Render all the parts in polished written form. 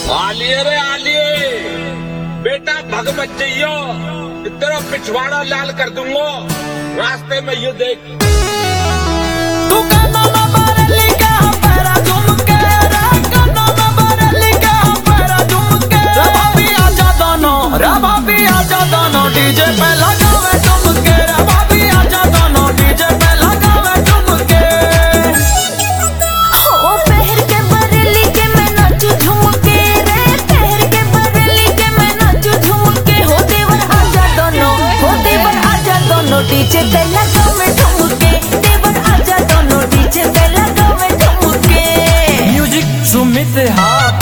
आलिए रे आलिए, बेटा भग मत जाइयो, तेरा पिछवाड़ा लाल कर दूंगा रास्ते में। ये देख तू कहना ना बरली का पैरा झुमके, कहना ना बरली का पैरा झुमके। रे भाभी आजा दोनों डीजे पे लगावे झुमके। रे भाभी आजा दोनों डीजे पे लगावे झुमके। ओ पहर के बरली के मैं नाचू झुमके रे, पहर के बरली के मैं नाचू झुमके। हो देवर आजा दोनों डीजे पे लगावे झुमके। देवर आजा दोनों डीजे पे लगावे झुमके। म्यूजिक सुमित हाथ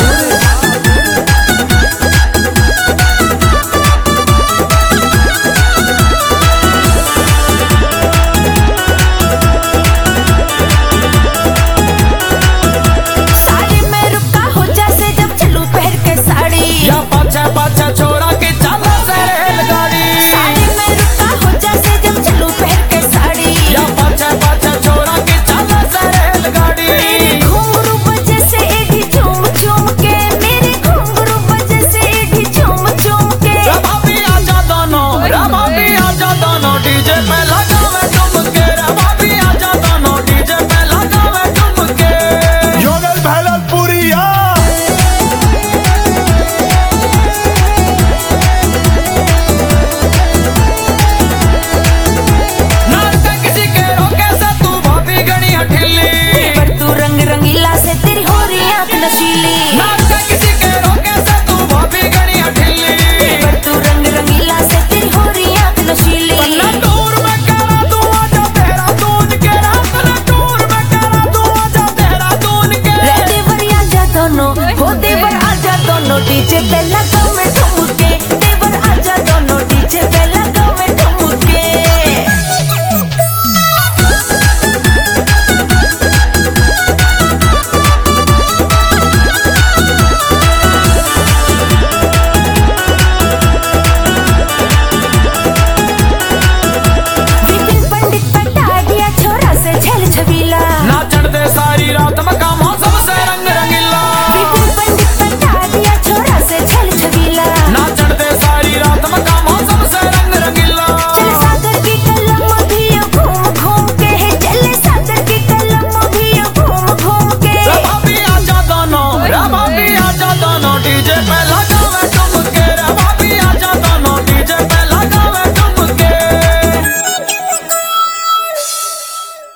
साड़ी में रुका हो जैसे जब चलू पहर के साड़ी। या पाछा पाछा छोरा के चाला से रेलगाड़ी। साड़ी में रुका हो जैसे जब चलू पहर के साड़ी। या पाछा पाछा छोरा के चाला से रेलगाड़ी। मेरे घुंघरू बजे से एडी झूम झूम के, मेरे घुंघरू बजे से एडी झूम झूम के। रे भाभी आजा दोनों डीजे पे लगावे झुमके। रे भाभी आजा दोनों डीजे पे लगावे झुमके। योगेश भैललपुरिया नाचता किसी के रोके से तू भाभी घनी हठीली। पर तू रंग रंगीला से तेरी हो रही आंख नशीली। नाचता किसी के रोके से तू भाभी घनी हठीली। पर तू रंग रंगीला से तेरी हो रही आंख नशीली। पन्ना टूर में करा तू आजा देहरादून के रात। पन्ना टूर में करा तू आजा देहरादून के। रे देवर आजा दोनों, हो देवर आजा दोनों डीजे पे लगा